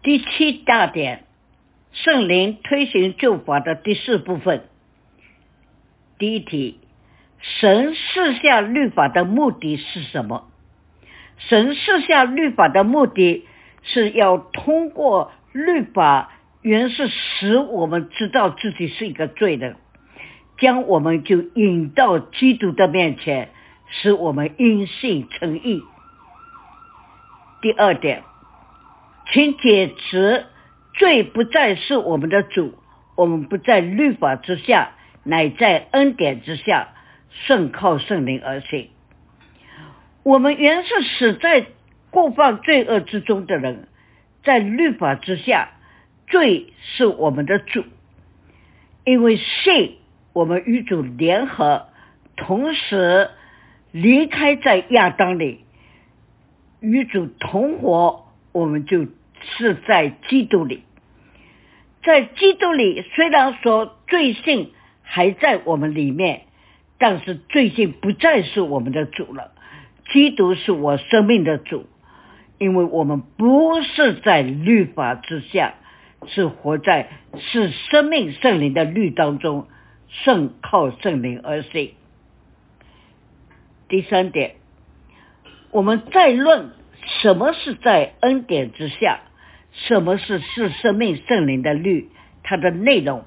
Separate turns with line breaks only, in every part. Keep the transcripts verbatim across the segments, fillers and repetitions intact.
第七大点，圣灵推行救法的第四部分。第一题，神赐下律法的目的是什么？神赐下律法的目的是要通过律法，原是使我们知道自己是一个罪人，将我们就引到基督的面前，使我们因信称义。第二点，请解释罪不再是我们的主，我们不在律法之下，乃在恩典之下，顺靠圣灵而行。我们原是死在过犯罪恶之中的人，在律法之下，罪是我们的主。因为信，我们与主联合，同时离开在亚当里，与主同活，我们就是在基督里。在基督里，虽然说罪性还在我们里面，但是罪性不再是我们的主了。基督是我生命的主，因为我们不是在律法之下，是活在是生命圣灵的律当中，顺靠圣灵而行。第三点，我们再论什么是在恩典之下，什么是是生命圣灵的律，它的内容。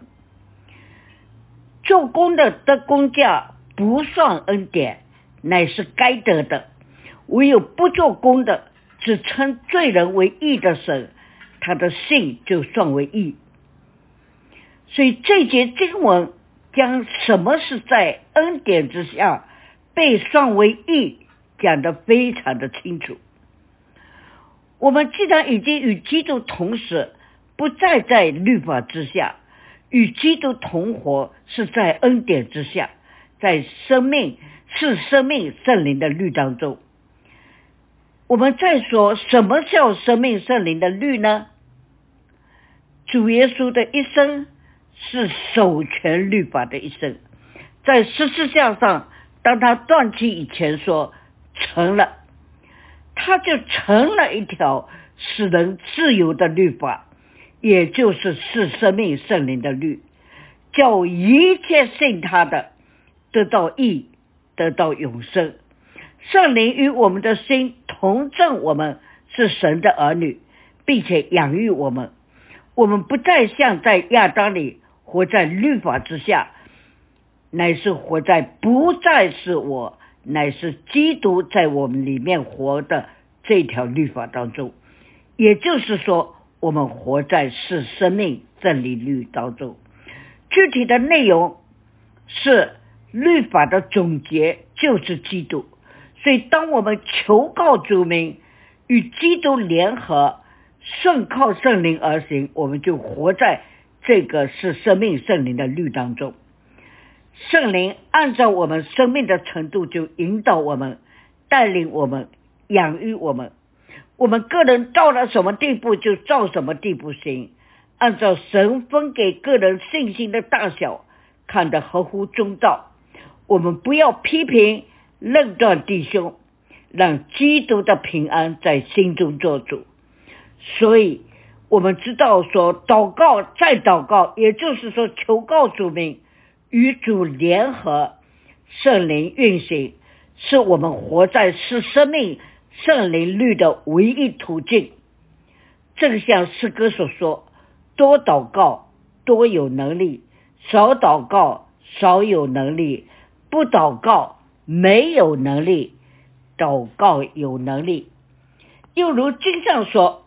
做工的得工价不算恩典，乃是该得的。唯有不做工的，只称罪人为义的神，他的信就算为义。所以这节经文将什么是在恩典之下被算为义讲得非常的清楚。我们既然已经与基督同死，不再在律法之下，与基督同活，是在恩典之下，在生命是生命圣灵的律当中。我们再说什么叫生命圣灵的律呢？主耶稣的一生是守全律法的一生，在十字架上，当他断气以前说成了，他就成了一条使人自由的律法，也就是是生命圣灵的律，叫一切信他的得到义，得到永生。圣灵与我们的心同证我们是神的儿女，并且养育我们。我们不再像在亚当里活在律法之下，乃是活在不再是我，乃是基督在我们里面活的这条律法当中。也就是说，我们活在是生命真理律当中。具体的内容是律法的总结，就是基督。所以当我们求告主名，与基督联合，顺靠圣灵而行，我们就活在这个是生命圣灵的律当中。圣灵按照我们生命的程度，就引导我们，带领我们，养育我们。我们个人到了什么地步，就照什么地步行，按照神分给个人信心的大小，看得合乎中道。我们不要批评论断弟兄，让基督的平安在心中做主。所以我们知道说，祷告再祷告，也就是说求告主名，与主联合，圣灵运行，是我们活在是生命圣灵律的唯一途径。正像诗歌所说，多祷告多有能力，少祷告少有能力，不祷告没有能力，祷告有能力。又如经上说，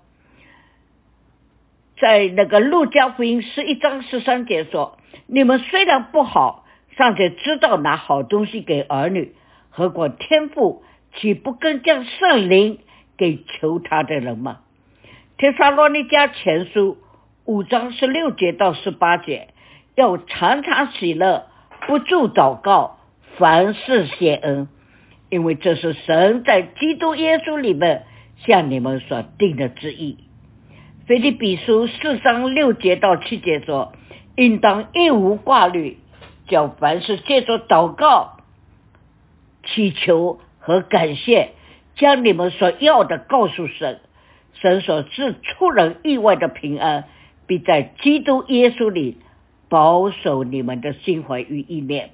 在那个路加福音十一章十三节说，你们虽然不好，尚且知道拿好东西给儿女，何况天父岂不更将圣灵给求他的人吗？帖撒罗尼迦前书五章十六节到十八节，要常常喜乐，不住祷告，凡事谢恩，因为这是神在基督耶稣里面向你们所定的旨意。腓立比书四章六节到七节说，应当一无挂虑，叫凡事借着祷告、祈求和感谢，将你们所要的告诉神， 神所赐出人意外的平安，必在基督耶稣里保守你们的心怀与意念。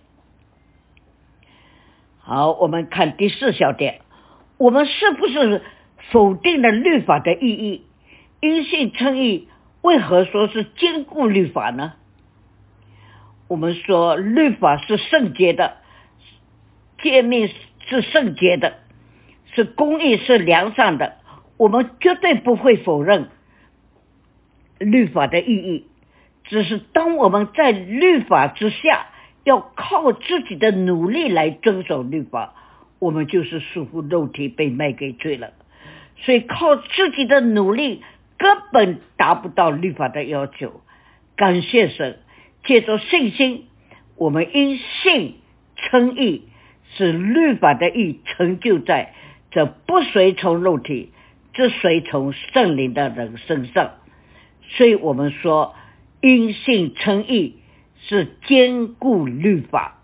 好，我们看第四小点，我们是不是否定了律法的意义？因信称义为何说是坚固律法呢？我们说律法是圣洁的，诫命是圣洁的，是公义，是良善的，我们绝对不会否认律法的意义。只是当我们在律法之下要靠自己的努力来遵守律法，我们就是属乎肉体，被卖给罪了。所以靠自己的努力根本达不到律法的要求。感谢神，借着信心，我们因信称义，使律法的义成就在这不随从肉体，只随从圣灵的人身上。所以我们说因信称义是坚固律法。